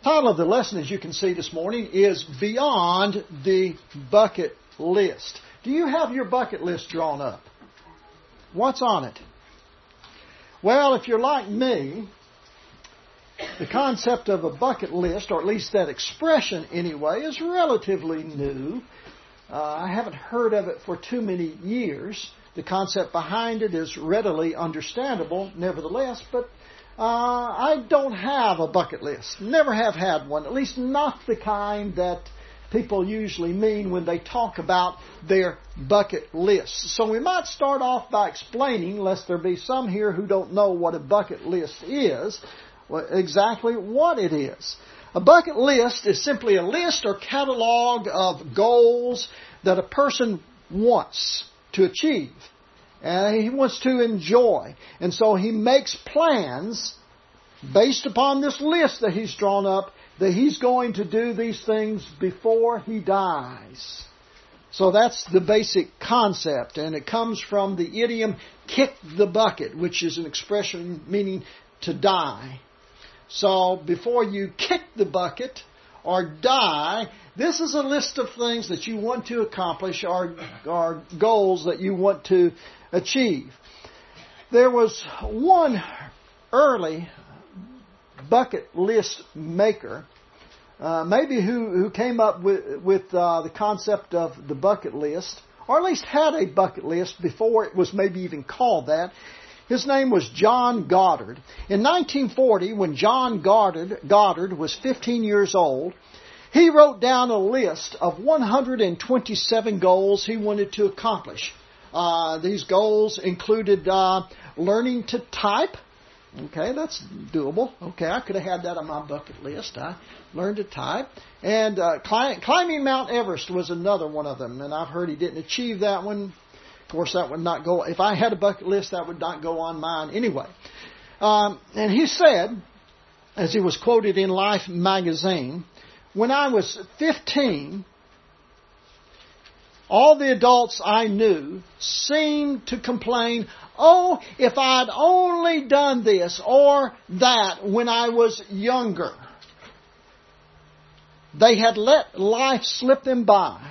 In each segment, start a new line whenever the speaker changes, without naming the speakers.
Title of the lesson, as you can see this morning, is Beyond the Bucket List. Do you have your bucket list drawn up? What's on it? Well, if you're like me, the concept of a bucket list, or at least that expression anyway, is relatively new. I haven't heard of it for too many years. The concept behind it is readily understandable, nevertheless, but I don't have a bucket list. Never have had one, at least not the kind that people usually mean when they talk about their bucket lists. So we might start off by explaining, lest there be some here who don't know what a bucket list is, exactly what it is. A bucket list is simply a list or catalog of goals that a person wants to achieve. And he wants to enjoy. And so he makes plans based upon this list that he's drawn up that he's going to do these things before he dies. So that's the basic concept. And it comes from the idiom kick the bucket, which is an expression meaning to die. So before you kick the bucket or die, this is a list of things that you want to accomplish or goals that you want to achieve. There was one early bucket list maker, maybe who came up with the concept of the bucket list, or at least had a bucket list before it was maybe even called that. His name was John Goddard. In 1940, when John Goddard was 15 years old, he wrote down a list of 127 goals he wanted to accomplish. These goals included learning to type. Okay, that's doable. Okay, I could have had that on my bucket list. I learned to type. And climbing Mount Everest was another one of them. And I've heard he didn't achieve that one. Of course, that would not go. If I had a bucket list, that would not go on mine anyway. And he said, as he was quoted in Life magazine, when I was 15, all the adults I knew seemed to complain, oh, if I'd only done this or that when I was younger. They had let life slip them by.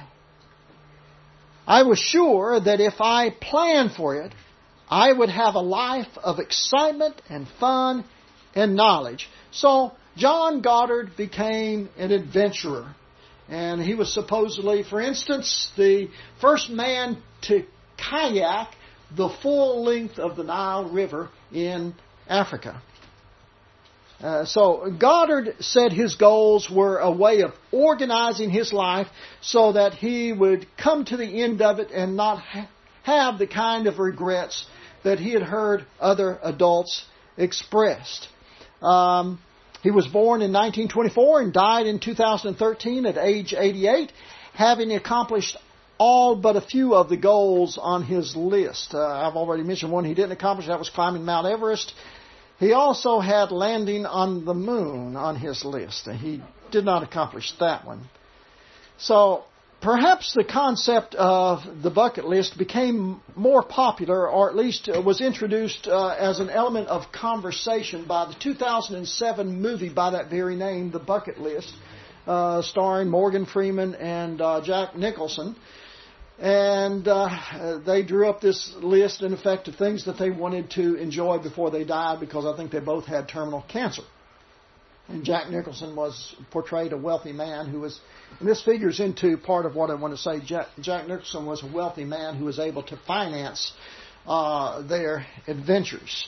I was sure that if I planned for it, I would have a life of excitement and fun and knowledge. So John Goddard became an adventurer. And he was supposedly, for instance, the first man to kayak the full length of the Nile River in Africa. So Goddard said his goals were a way of organizing his life so that he would come to the end of it and not have the kind of regrets that he had heard other adults expressed. He was born in 1924 and died in 2013 at age 88, having accomplished all but a few of the goals on his list. I've already mentioned one he didn't accomplish. That was climbing Mount Everest. He also had landing on the moon on his list. He did not accomplish that one. So perhaps the concept of the bucket list became more popular, or at least was introduced as an element of conversation by the 2007 movie by that very name, The Bucket List, starring Morgan Freeman and Jack Nicholson. And they drew up this list, in effect, of things that they wanted to enjoy before they died, because I think they both had terminal cancer. And Jack Nicholson portrayed a wealthy man who was, and this figures into part of what I want to say. Jack Nicholson was a wealthy man who was able to finance their adventures.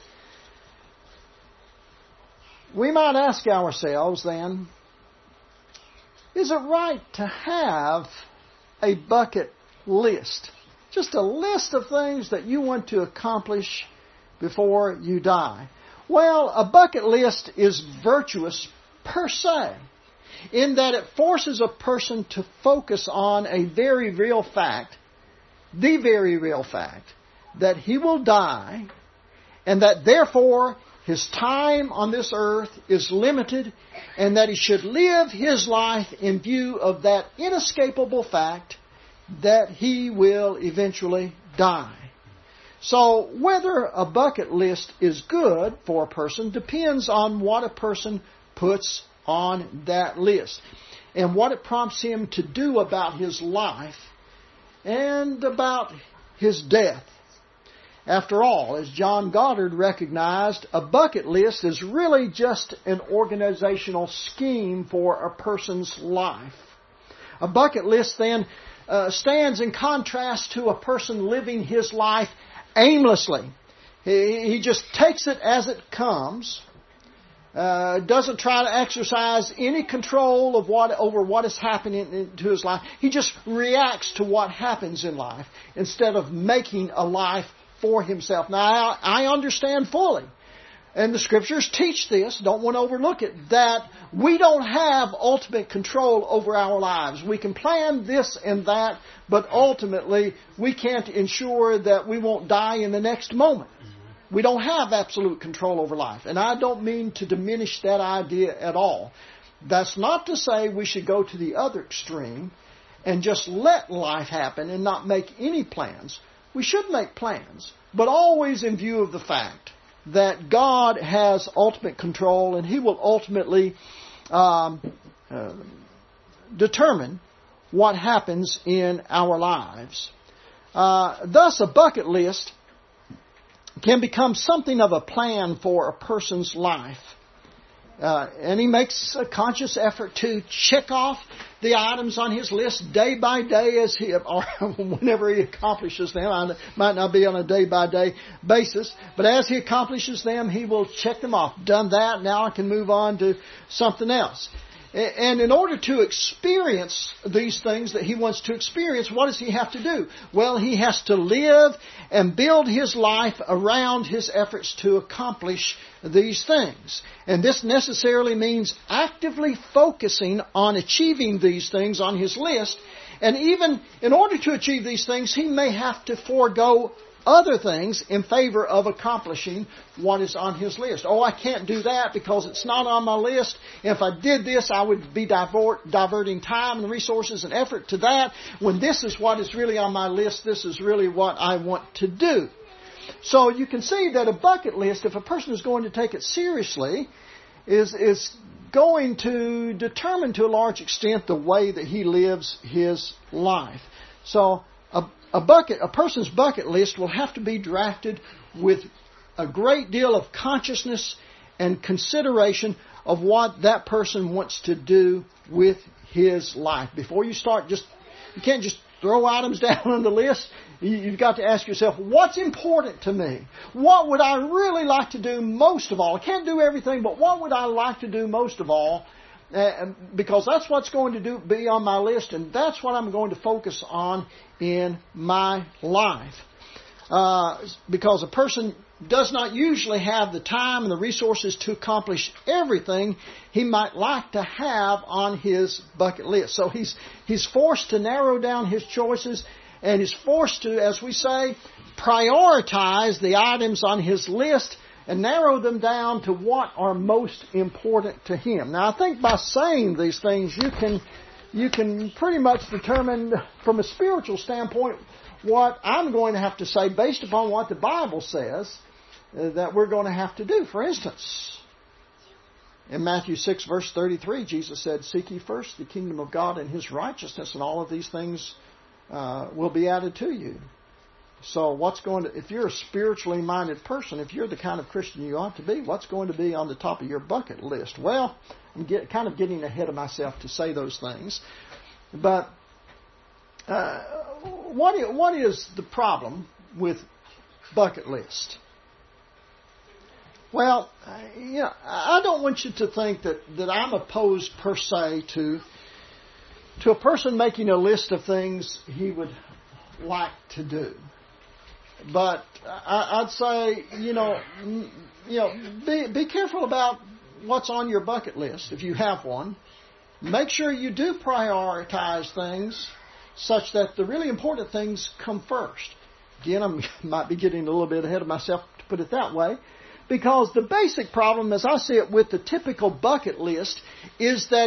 We might ask ourselves then, is it right to have a bucket list? Just a list of things that you want to accomplish before you die. Well, a bucket list is virtuous per se, in that it forces a person to focus on a very real fact, the very real fact, that he will die, and that therefore his time on this earth is limited, and that he should live his life in view of that inescapable fact that he will eventually die. So whether a bucket list is good for a person depends on what a person puts on that list and what it prompts him to do about his life and about his death. After all, as John Goddard recognized, a bucket list is really just an organizational scheme for a person's life. A bucket list then stands in contrast to a person living his life aimlessly. He just takes it as it comes, doesn't try to exercise any control over what is happening to his life. He just reacts to what happens in life instead of making a life for himself. Now, I understand fully, and the Scriptures teach this, don't want to overlook it, that we don't have ultimate control over our lives. We can plan this and that, but ultimately we can't ensure that we won't die in the next moment. We don't have absolute control over life. And I don't mean to diminish that idea at all. That's not to say we should go to the other extreme and just let life happen and not make any plans. We should make plans, but always in view of the fact that God has ultimate control and He will ultimately determine what happens in our lives. Thus, a bucket list can become something of a plan for a person's life. And he makes a conscious effort to check off the items on his list day by day or whenever he accomplishes them. It might not be on a day-by-day basis, but as he accomplishes them, he will check them off. Done that, now I can move on to something else. And in order to experience these things that he wants to experience, what does he have to do? Well, he has to live and build his life around his efforts to accomplish these things. And this necessarily means actively focusing on achieving these things on his list. And even in order to achieve these things, he may have to forego other things in favor of accomplishing what is on his list. Oh, I can't do that because it's not on my list. If I did this, I would be diverting time and resources and effort to that. When this is what is really on my list, this is really what I want to do. So you can see that a bucket list, if a person is going to take it seriously, is going to determine to a large extent the way that he lives his life. So a person's bucket list will have to be drafted with a great deal of consciousness and consideration of what that person wants to do with his life. Before you start, you can't just throw items down on the list. You've got to ask yourself, what's important to me? What would I really like to do most of all? I can't do everything, but what would I like to do most of all? Because that's what's going to be on my list, and that's what I'm going to focus on in my life. Because a person does not usually have the time and the resources to accomplish everything he might like to have on his bucket list. So he's forced to narrow down his choices, and he's forced to, as we say, prioritize the items on his list and narrow them down to what are most important to him. Now, I think by saying these things, you can pretty much determine from a spiritual standpoint what I'm going to have to say based upon what the Bible says that we're going to have to do. For instance, in Matthew 6, verse 33, Jesus said, "Seek ye first the kingdom of God and His righteousness, and all of these things will be added to you." So if you're a spiritually minded person, if you're the kind of Christian you ought to be, what's going to be on the top of your bucket list? Well, I'm kind of getting ahead of myself to say those things. But what is the problem with bucket list? Well, I don't want you to think that I'm opposed per se to a person making a list of things he would like to do. But I'd say, be careful about what's on your bucket list if you have one. Make sure you do prioritize things such that the really important things come first. Again, I might be getting a little bit ahead of myself to put it that way, because the basic problem, as I see it, with the typical bucket list is that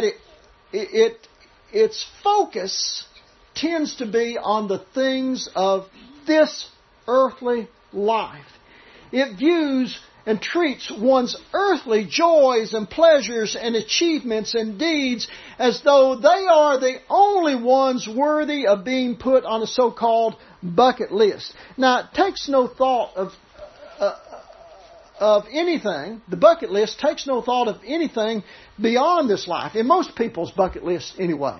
its focus tends to be on the things of this earthly life. It views and treats one's earthly joys and pleasures and achievements and deeds as though they are the only ones worthy of being put on a so-called bucket list. Now, it takes no thought of anything. The bucket list takes no thought of anything beyond this life. In most people's bucket lists, anyway.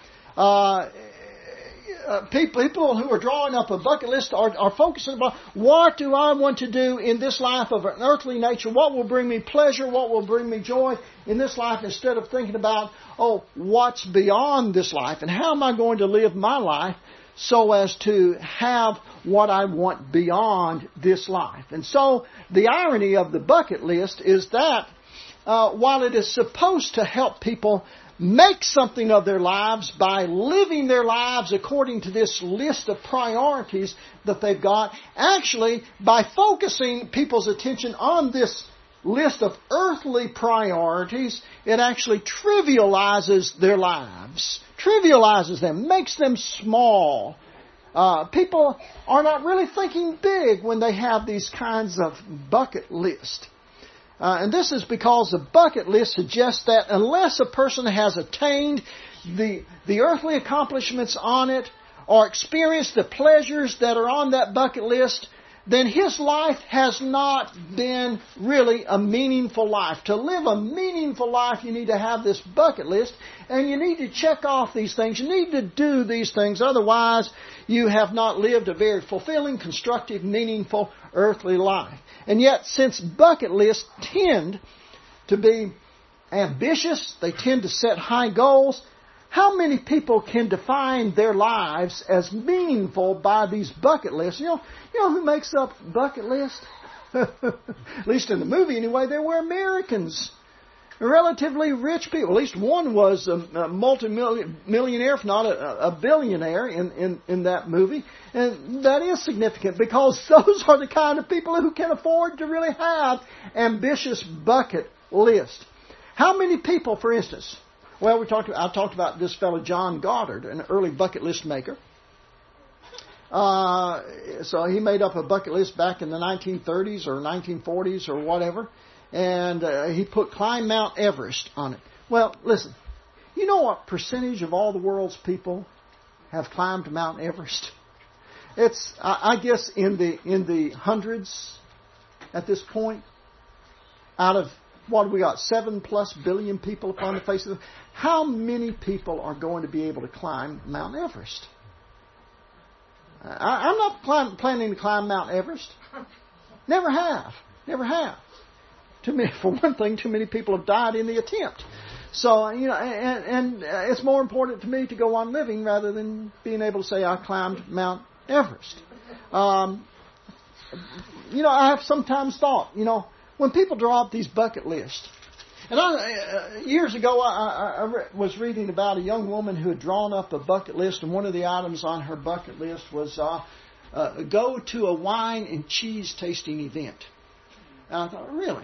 People who are drawing up a bucket list are focusing about what do I want to do in this life of an earthly nature? What will bring me pleasure? What will bring me joy in this life? Instead of thinking about, what's beyond this life? And how am I going to live my life so as to have what I want beyond this life? And so the irony of the bucket list is that while it is supposed to help people make something of their lives by living their lives according to this list of priorities that they've got, actually, by focusing people's attention on this list of earthly priorities, it actually trivializes their lives, trivializes them, makes them small. People are not really thinking big when they have these kinds of bucket lists. And this is because the bucket list suggests that unless a person has attained the earthly accomplishments on it or experienced the pleasures that are on that bucket list, then his life has not been really a meaningful life. To live a meaningful life, you need to have this bucket list, and you need to check off these things. You need to do these things. Otherwise, you have not lived a very fulfilling, constructive, meaningful earthly life. And yet, since bucket lists tend to be ambitious, they tend to set high goals, how many people can define their lives as meaningful by these bucket lists? You know who makes up bucket lists? At least in the movie anyway, they were Americans. Relatively rich people. At least one was a multi-millionaire, if not a billionaire in that movie. And that is significant because those are the kind of people who can afford to really have ambitious bucket lists. How many people, for instance, I talked about this fellow John Goddard, an early bucket list maker. So he made up a bucket list back in the 1930s or 1940s or whatever. And he put climb Mount Everest on it. Well, listen, you know what percentage of all the world's people have climbed Mount Everest? It's, I guess, in the hundreds at this point. Out of, what have we got, 7+ billion people upon the face of the... How many people are going to be able to climb Mount Everest? I'm not planning to climb Mount Everest. Never have. For one thing, too many people have died in the attempt. So, and it's more important to me to go on living rather than being able to say I climbed Mount Everest. I have sometimes thought, when people draw up these bucket lists, and years ago I was reading about a young woman who had drawn up a bucket list, and one of the items on her bucket list was go to a wine and cheese tasting event. And I thought, really?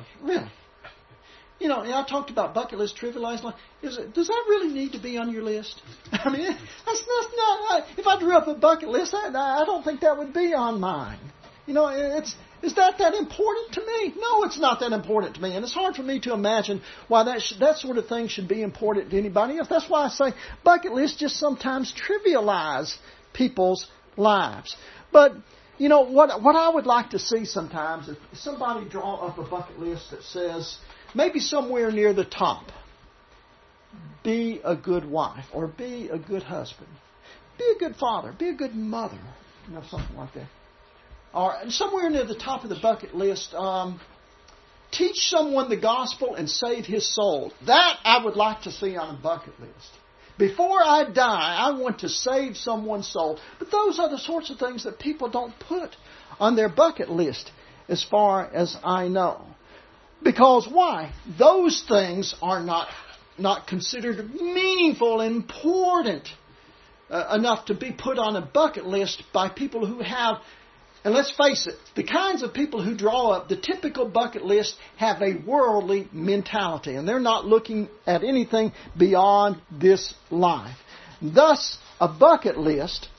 I talked about bucket list trivializing. Does that really need to be on your list? I mean, that's not. If I drew up a bucket list, I don't think that would be on mine. Is that important to me? No, it's not that important to me, and it's hard for me to imagine why that sort of thing should be important to anybody else. That's why I say bucket lists just sometimes trivialize people's lives, but. What I would like to see sometimes is somebody draw up a bucket list that says, maybe somewhere near the top, be a good wife, or be a good husband, be a good father, be a good mother, something like that. Or somewhere near the top of the bucket list, teach someone the gospel and save his soul. That I would like to see on a bucket list. Before I die, I want to save someone's soul. But those are the sorts of things that people don't put on their bucket list, as far as I know. Because why? Those things are not considered meaningful and important enough to be put on a bucket list by people who have... And let's face it, the kinds of people who draw up the typical bucket list have a worldly mentality, and they're not looking at anything beyond this life. Thus, a bucket list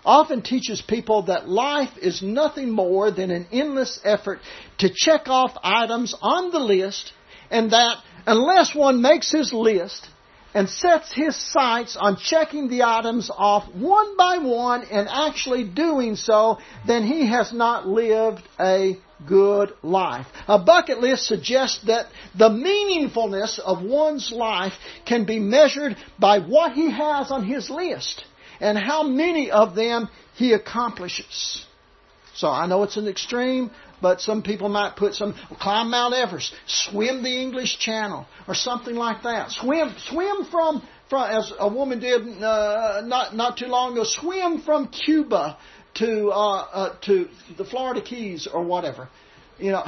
often teaches people that life is nothing more than an endless effort to check off items on the list, and that unless one makes his list and sets his sights on checking the items off one by one and actually doing so, then he has not lived a good life. A bucket list suggests that the meaningfulness of one's life can be measured by what he has on his list and how many of them he accomplishes. So I know it's an extreme, but some people might put climb Mount Everest, swim the English Channel, or something like that. Swim from as a woman did not too long ago. Swim from Cuba to the Florida Keys or whatever. You know,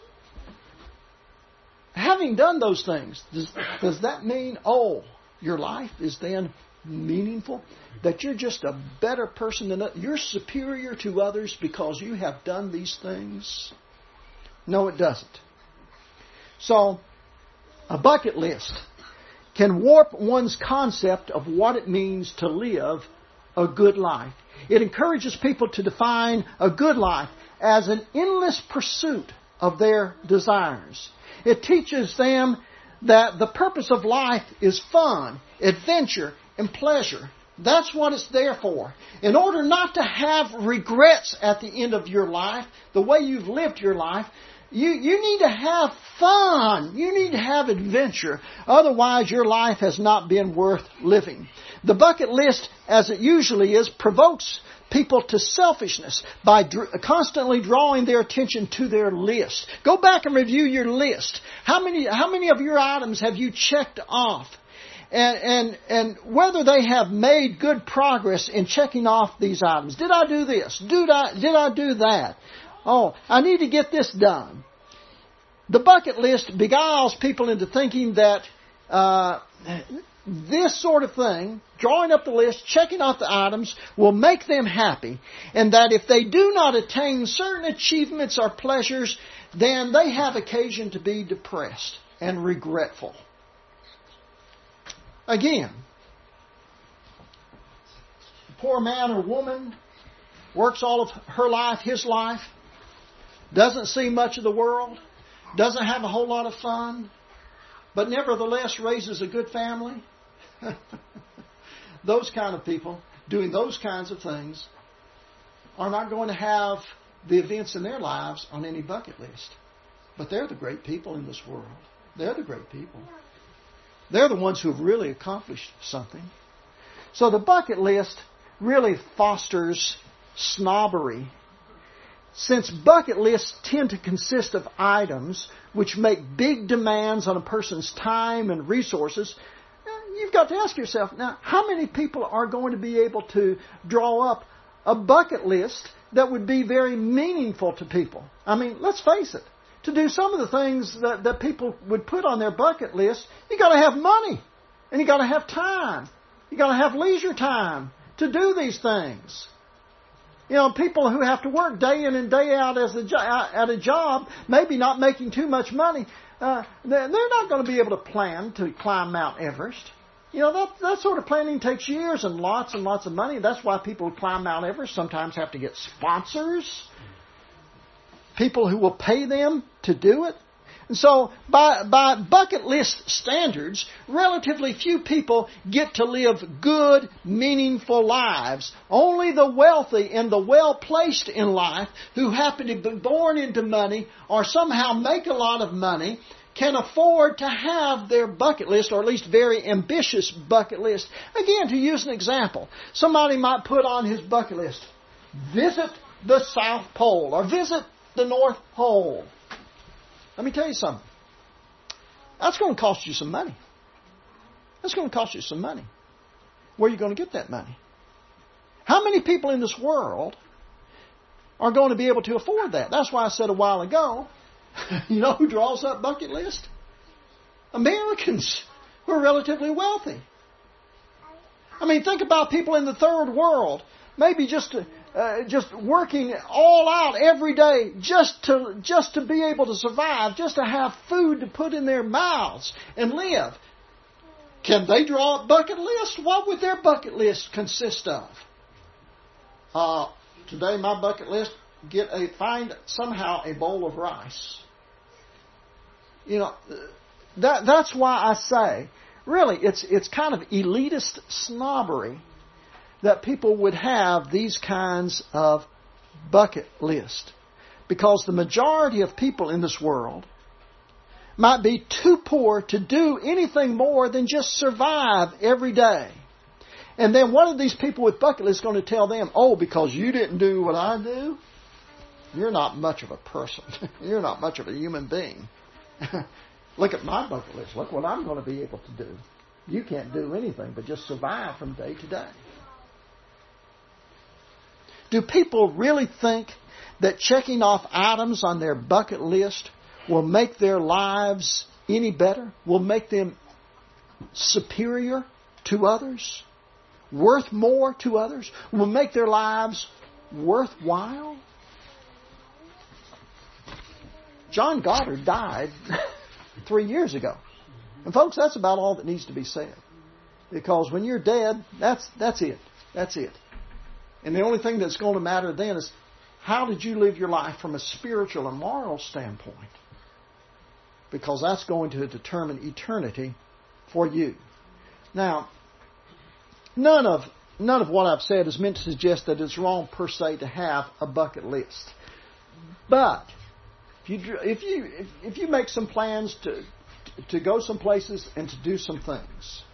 having done those things, does that mean your life is then meaningful? That you're just a better person than others? You're superior to others because you have done these things? No, it doesn't. So, a bucket list can warp one's concept of what it means to live a good life. It encourages people to define a good life as an endless pursuit of their desires. It teaches them that the purpose of life is fun, adventure, and pleasure. That's what it's there for. In order not to have regrets at the end of your life, the way you've lived your life, you need to have fun. You need to have adventure. Otherwise, your life has not been worth living. The bucket list, as it usually is, provokes people to selfishness by constantly drawing their attention to their list. Go back and review your list. How many of your items have you checked off? And whether they have made good progress in checking off these items. Did I do this? Did I do that? Oh, I need to get this done. The bucket list beguiles people into thinking that this sort of thing, drawing up the list, checking off the items, will make them happy. And that if they do not attain certain achievements or pleasures, then they have occasion to be depressed and regretful. Again, a poor man or woman works all of her life, his life, doesn't see much of the world, doesn't have a whole lot of fun, but nevertheless raises a good family. Those kind of people doing those kinds of things are not going to have the events in their lives on any bucket list. But they're the great people in this world. They're the great people. They're the ones who have really accomplished something. So the bucket list really fosters snobbery. Since bucket lists tend to consist of items which make big demands on a person's time and resources, you've got to ask yourself, now, how many people are going to be able to draw up a bucket list that would be very meaningful to people? I mean, let's face it. To do some of the things that people would put on their bucket list, you got to have money. And you got to have time. You got to have leisure time to do these things. You know, people who have to work day in and day out at a job, maybe not making too much money, they're not going to be able to plan to climb Mount Everest. You know, that sort of planning takes years and lots of money. That's why people who climb Mount Everest sometimes have to get sponsors, people who will pay them to do it. And so, by bucket list standards, relatively few people get to live good, meaningful lives. Only the wealthy and the well-placed in life who happen to be born into money or somehow make a lot of money can afford to have their bucket list, or at least very ambitious bucket list. Again, to use an example, somebody might put on his bucket list, visit the South Pole or visit the North Pole. Let me tell you something. That's going to cost you some money. That's going to cost you some money. Where are you going to get that money? How many people in this world are going to be able to afford that? That's why I said a while ago, you know who draws up bucket list? Americans who are relatively wealthy. I mean, think about people in the third world, maybe just working all out every day just to be able to survive, just to have food to put in their mouths and live. Can they draw up bucket lists? What would their bucket list consist of? Today my bucket list, find somehow a bowl of rice. You know, that's why I say, really, it's kind of elitist snobbery that people would have these kinds of bucket lists. Because the majority of people in this world might be too poor to do anything more than just survive every day. And then one of these people with bucket lists is going to tell them, oh, because you didn't do what I do, you're not much of a person. You're not much of a human being. Look at my bucket list. Look what I'm going to be able to do. You can't do anything but just survive from day to day. Do people really think that checking off items on their bucket list will make their lives any better? Will make them superior to others? Worth more to others? Will make their lives worthwhile? John Goddard died 3 years ago. And folks, that's about all that needs to be said. Because when you're dead, that's it. That's it. And the only thing that's going to matter then is, how did you live your life from a spiritual and moral standpoint? Because that's going to determine eternity for you. Now, none of what I've said is meant to suggest that it's wrong per se to have a bucket list. But if you make some plans to go some places and to do some things,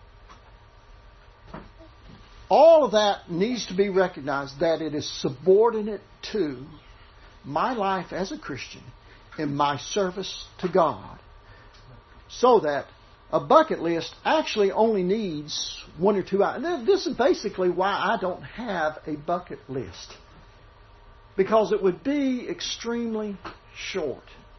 all of that needs to be recognized that it is subordinate to my life as a Christian and my service to God. So that a bucket list actually only needs 1 or 2 items. This is basically why I don't have a bucket list. Because it would be extremely short.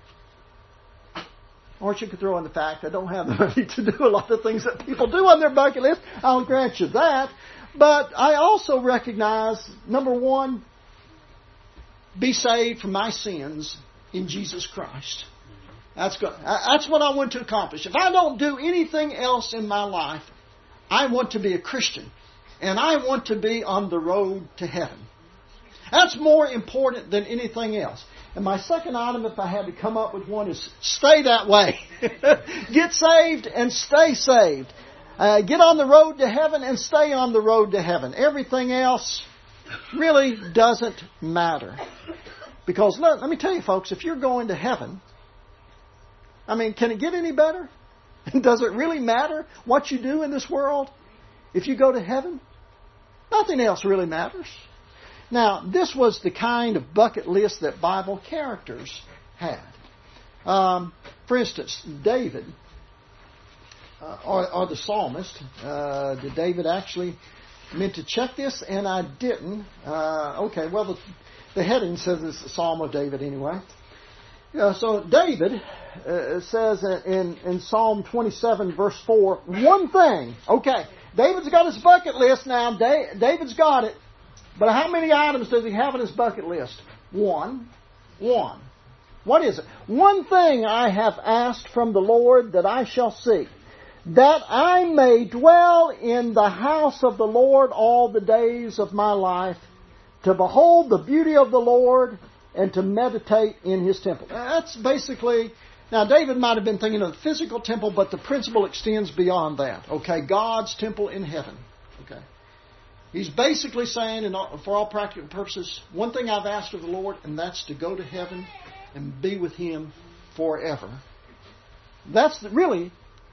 Or you could throw in the fact I don't have the money to do a lot of things that people do on their bucket list. I'll grant you that. But I also recognize, number one, be saved from my sins in Jesus Christ. That's what I want to accomplish. If I don't do anything else in my life, I want to be a Christian. And I want to be on the road to heaven. That's more important than anything else. And my second item, if I had to come up with one, is stay that way. Get saved and stay saved. Get on the road to heaven and stay on the road to heaven. Everything else really doesn't matter. Because let me tell you, folks, if you're going to heaven, I mean, can it get any better? Does it really matter what you do in this world if you go to heaven? Nothing else really matters. Now, this was the kind of bucket list that Bible characters had. For instance, David, or the psalmist, did David actually meant to check this? And I didn't. Okay, well, the heading says it's the Psalm of David anyway. So David says in Psalm 27 verse 4, one thing. Okay, David's got his bucket list now. David's got it. But how many items does he have in his bucket list? One. What is it? One thing I have asked from the Lord that I shall seek, that I may dwell in the house of the Lord all the days of my life, to behold the beauty of the Lord and to meditate in His temple. That's basically... Now, David might have been thinking of the physical temple, but the principle extends beyond that. Okay, God's temple in heaven. Okay. He's basically saying, for all practical purposes, one thing I've asked of the Lord, and that's to go to heaven and be with Him forever. That's really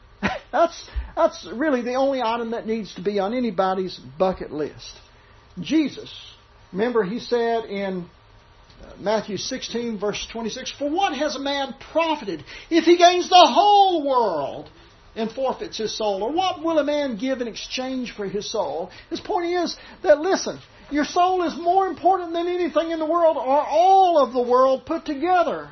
the only item that needs to be on anybody's bucket list. Jesus, remember He said in Matthew 16 verse 26, for what has a man profited if he gains the whole world and forfeits his soul? Or what will a man give in exchange for his soul? His point is that, listen, your soul is more important than anything in the world or all of the world put together.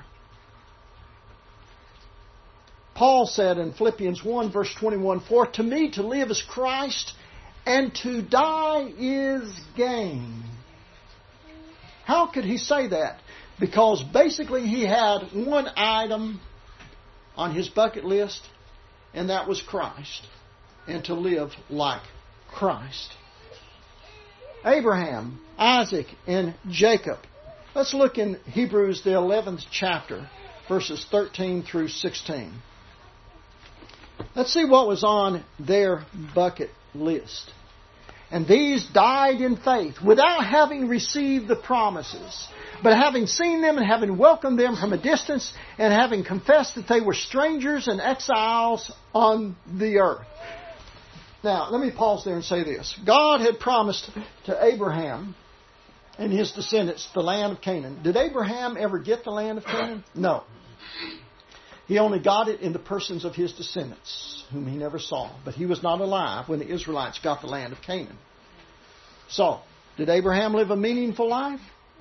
Paul said in Philippians 1 verse 21, for to me to live is Christ and to die is gain. How could he say that? Because basically he had one item on his bucket list, and that was Christ, and to live like Christ. Abraham, Isaac, and Jacob. Let's look in Hebrews, the 11th chapter, verses 13 through 16. Let's see what was on their bucket list. And these died in faith, without having received the promises, but having seen them and having welcomed them from a distance, and having confessed that they were strangers and exiles on the earth. Now, let me pause there and say this. God had promised to Abraham and his descendants the land of Canaan. Did Abraham ever get the land of Canaan? No. He only got it in the persons of his descendants, whom he never saw. But he was not alive when the Israelites got the land of Canaan. So, did Abraham live a meaningful life?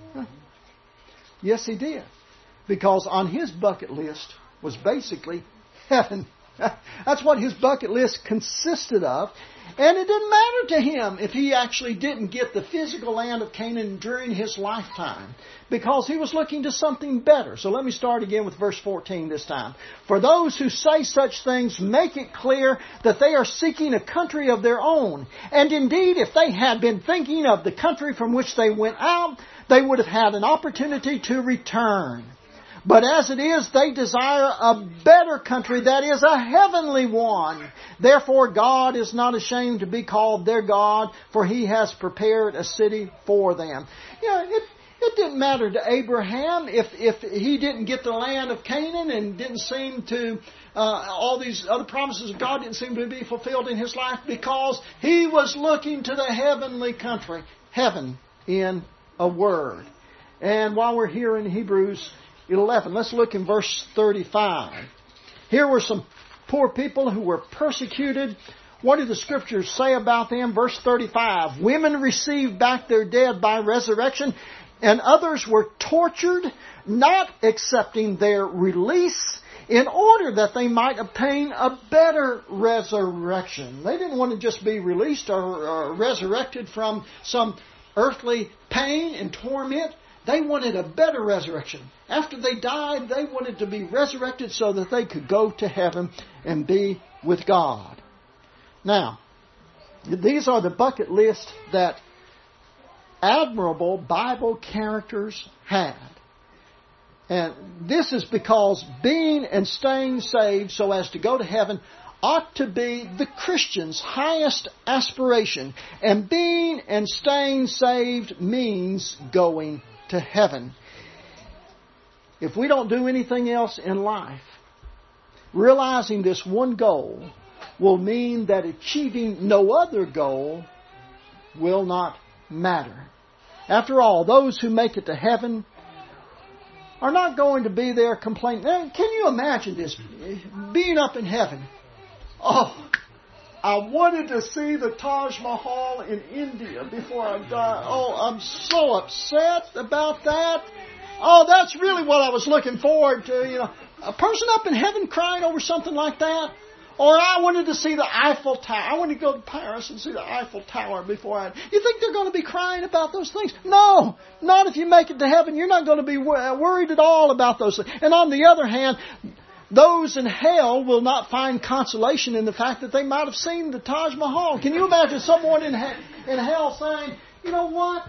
Yes, he did. Because on his bucket list was basically heaven. That's what his bucket list consisted of. And it didn't matter to him if he actually didn't get the physical land of Canaan during his lifetime, because he was looking to something better. So let me start again with verse 14 this time. For those who say such things make it clear that they are seeking a country of their own. And indeed, if they had been thinking of the country from which they went out, they would have had an opportunity to return. But as it is, they desire a better country, that is, a heavenly one. Therefore, God is not ashamed to be called their God, for He has prepared a city for them. It didn't matter to Abraham if he didn't get the land of Canaan and didn't seem to, all these other promises of God didn't seem to be fulfilled in his life, because he was looking to the heavenly country. Heaven in a word. And while we're here in Hebrews 11. Let's look in verse 35. Here were some poor people who were persecuted. What do the Scriptures say about them? Verse 35. Women received back their dead by resurrection, and others were tortured, not accepting their release, in order that they might obtain a better resurrection. They didn't want to just be released or resurrected from some earthly pain and torment. They wanted a better resurrection. After they died, they wanted to be resurrected so that they could go to heaven and be with God. Now, these are the bucket list that admirable Bible characters had. And this is because being and staying saved so as to go to heaven ought to be the Christian's highest aspiration. And being and staying saved means going to heaven. If we don't do anything else in life, realizing this one goal will mean that achieving no other goal will not matter. After all, those who make it to heaven are not going to be there complaining. Can you imagine this? Being up in heaven. Oh, I wanted to see the Taj Mahal in India before I die. Oh, I'm so upset about that. Oh, that's really what I was looking forward to. A person up in heaven crying over something like that. Or I wanted to see the Eiffel Tower. I wanted to go to Paris and see the Eiffel Tower before You think they're going to be crying about those things? No, not if you make it to heaven. You're not going to be worried at all about those things. And on the other hand, those in hell will not find consolation in the fact that they might have seen the Taj Mahal. Can you imagine someone in hell saying, you know what?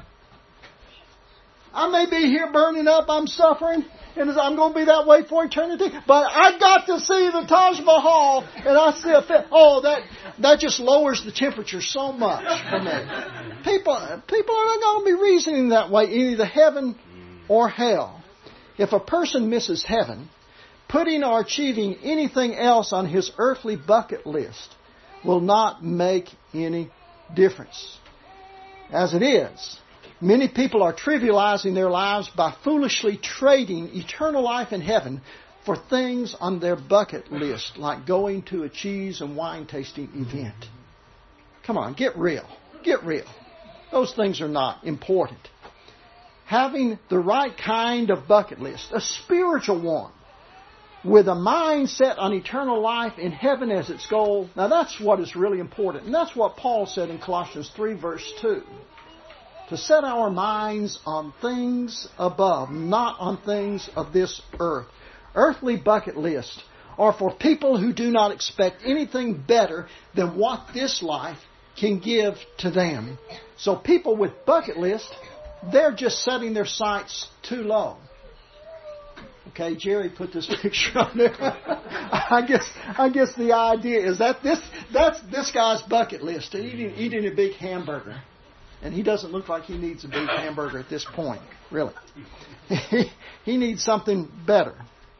I may be here burning up, I'm suffering, and I'm going to be that way for eternity, but I got to see the Taj Mahal, and I see a fit. Oh, that just lowers the temperature so much for me. People are not going to be reasoning that way, either heaven or hell. If a person misses heaven, putting or achieving anything else on his earthly bucket list will not make any difference. As it is, many people are trivializing their lives by foolishly trading eternal life in heaven for things on their bucket list, like going to a cheese and wine tasting event. Come on, get real. Get real. Those things are not important. Having the right kind of bucket list, a spiritual one, with a mind set on eternal life in heaven as its goal, now that's what is really important. And that's what Paul said in Colossians 3 verse 2. To set our minds on things above, not on things of this earth. Earthly bucket lists are for people who do not expect anything better than what this life can give to them. So people with bucket lists, they're just setting their sights too low. Okay, Jerry put this picture on there. I guess the idea is that's this guy's bucket list, eating a big hamburger. And he doesn't look like he needs a big hamburger at this point, really. He needs something better.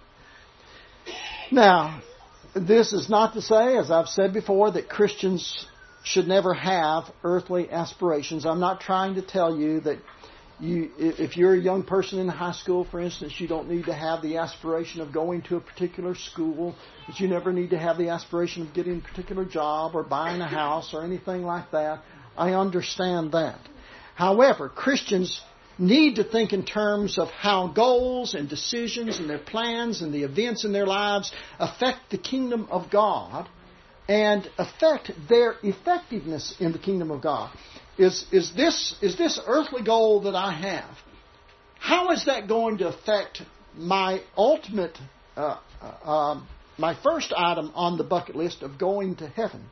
Now, this is not to say, as I've said before, that Christians should never have earthly aspirations. I'm not trying to tell you that if you're a young person in high school, for instance, you don't need to have the aspiration of going to a particular school, that you never need to have the aspiration of getting a particular job or buying a house or anything like that. I understand that. However, Christians need to think in terms of how goals and decisions and their plans and the events in their lives affect the kingdom of God and affect their effectiveness in the kingdom of God. Is this earthly goal that I have, how is that going to affect my ultimate, my first item on the bucket list of going to heaven?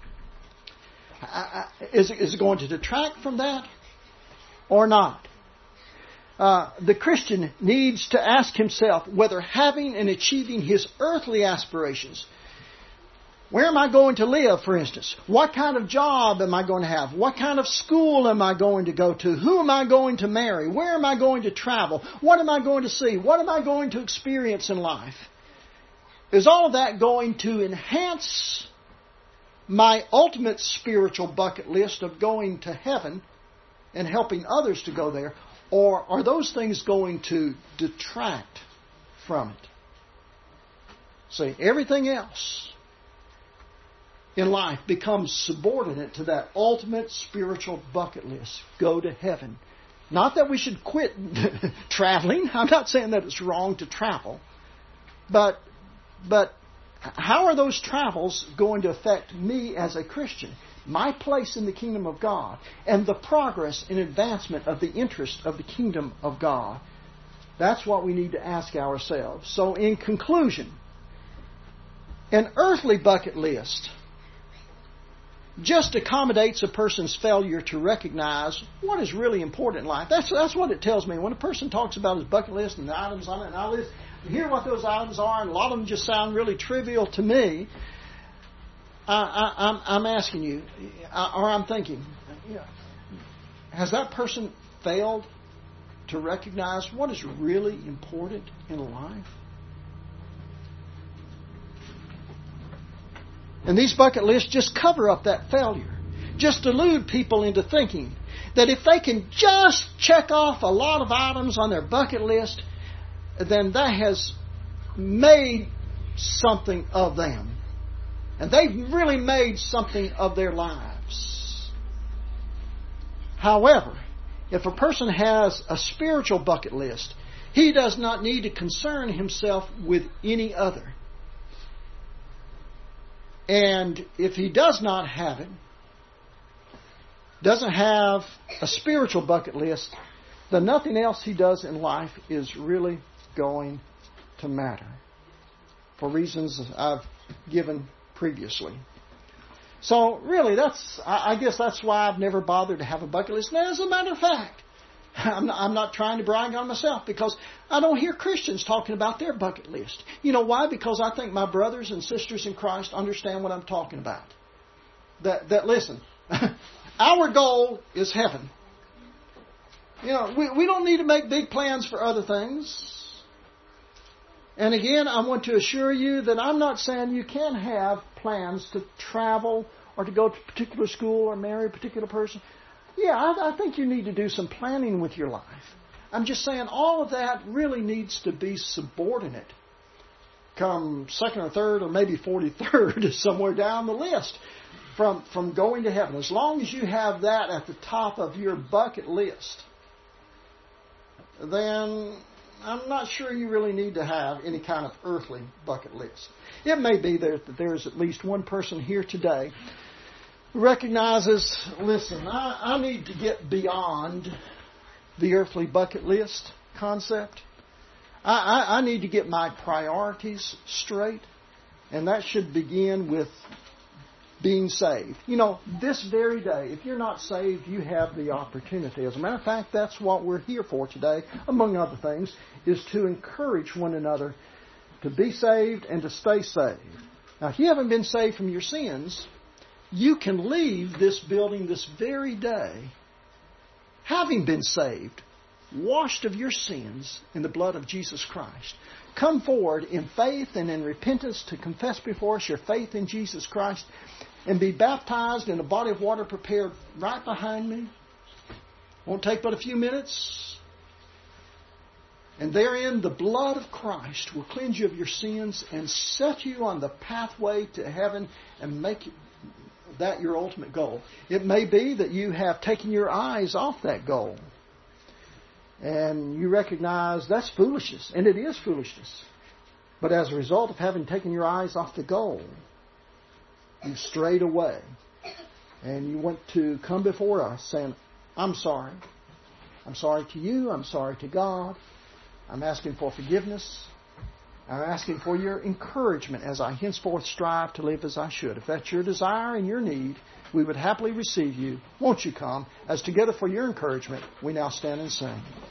Is it going to detract from that or not? The Christian needs to ask himself whether having and achieving his earthly aspirations, where am I going to live, for instance? What kind of job am I going to have? What kind of school am I going to go to? Who am I going to marry? Where am I going to travel? What am I going to see? What am I going to experience in life? Is all of that going to enhance my ultimate spiritual bucket list of going to heaven and helping others to go there? Or are those things going to detract from it? See, everything else in life becomes subordinate to that ultimate spiritual bucket list. Go to heaven. Not that we should quit traveling. I'm not saying that it's wrong to travel. But how are those travels going to affect me as a Christian? My place in the kingdom of God and the progress and advancement of the interest of the kingdom of God. That's what we need to ask ourselves. So in conclusion, an earthly bucket list just accommodates a person's failure to recognize what is really important in life. That's what it tells me. When a person talks about his bucket list and the items on it and all this, you hear what those items are, and a lot of them just sound really trivial to me. I'm asking you, or I'm thinking, has that person failed to recognize what is really important in life? And these bucket lists just cover up that failure. Just delude people into thinking that if they can just check off a lot of items on their bucket list, then that has made something of them. And they've really made something of their lives. However, if a person has a spiritual bucket list, he does not need to concern himself with any other. And if he does not have it, doesn't have a spiritual bucket list, then nothing else he does in life is really going to matter, for reasons I've given previously. So really, I guess that's why I've never bothered to have a bucket list. Now, as a matter of fact, I'm not trying to brag on myself, because I don't hear Christians talking about their bucket list. You know why? Because I think my brothers and sisters in Christ understand what I'm talking about. That listen, our goal is heaven. We don't need to make big plans for other things. And again, I want to assure you that I'm not saying you can't have plans to travel or to go to a particular school or marry a particular person. Yeah, I think you need to do some planning with your life. I'm just saying all of that really needs to be subordinate. Come second or third or maybe 43rd, somewhere down the list from going to heaven. As long as you have that at the top of your bucket list, then I'm not sure you really need to have any kind of earthly bucket list. It may be that there's at least one person here today who recognizes, listen, I need to get beyond the earthly bucket list concept. I need to get my priorities straight. And that should begin with being saved. You know, this very day, if you're not saved, you have the opportunity. As a matter of fact, that's what we're here for today, among other things, is to encourage one another to be saved and to stay saved. Now, if you haven't been saved from your sins, you can leave this building this very day having been saved, washed of your sins in the blood of Jesus Christ. Come forward in faith and in repentance to confess before us your faith in Jesus Christ and be baptized in a body of water prepared right behind me. Won't take but a few minutes. And therein the blood of Christ will cleanse you of your sins and set you on the pathway to heaven and make that your ultimate goal. It may be that you have taken your eyes off that goal. And you recognize that's foolishness. And it is foolishness. But as a result of having taken your eyes off the goal, you strayed away. And you want to come before us saying, I'm sorry. I'm sorry to you. I'm sorry to God. I'm asking for forgiveness. I'm asking for your encouragement as I henceforth strive to live as I should. If that's your desire and your need, we would happily receive you. Won't you come? As together for your encouragement, we now stand and sing.